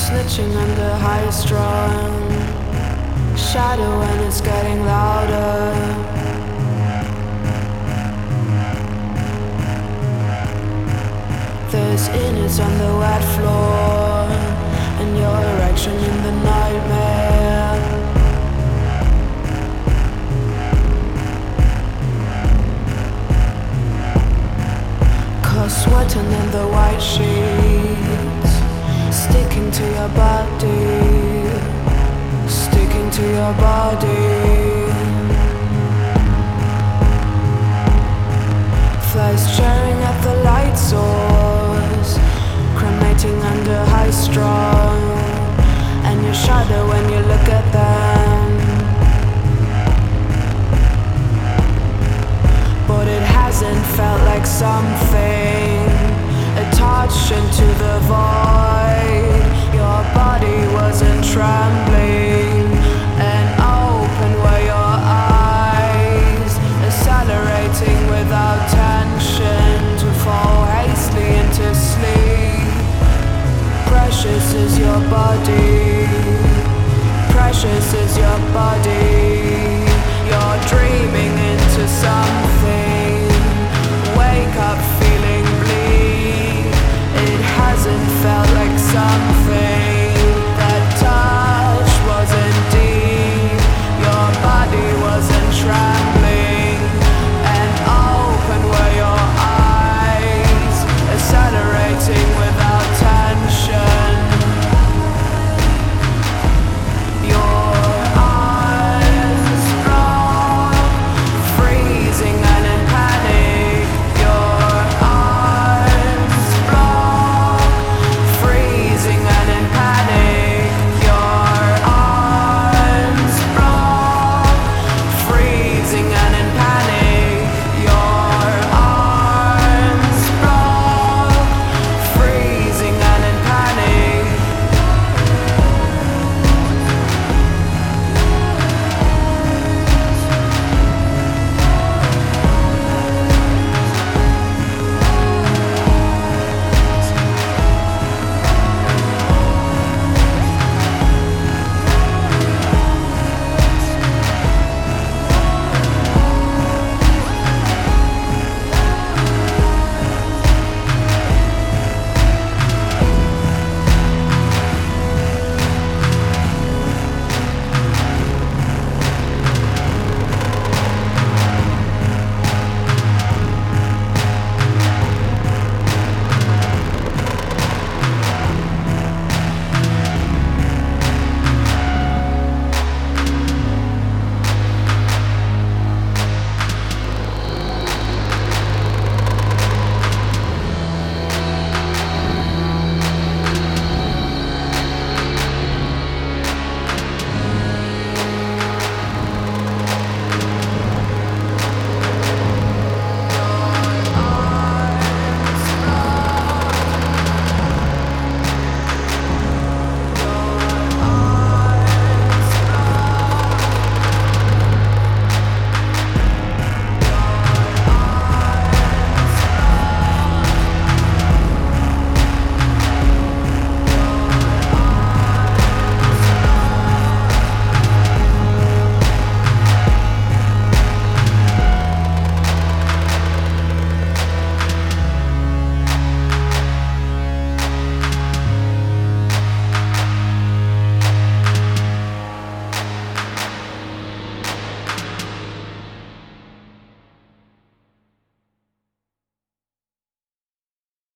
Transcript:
Snitching under high strung shadow when it's getting louder. There's innards on the wet floor and your erection in the nightmare. Cause sweating in the white sheets, sticking to your body, sticking to your body. Flies staring at the light source, cremating under high strung, and you shudder when you look at them. But it hasn't felt like something, a touch into the void. Your body wasn't trembling.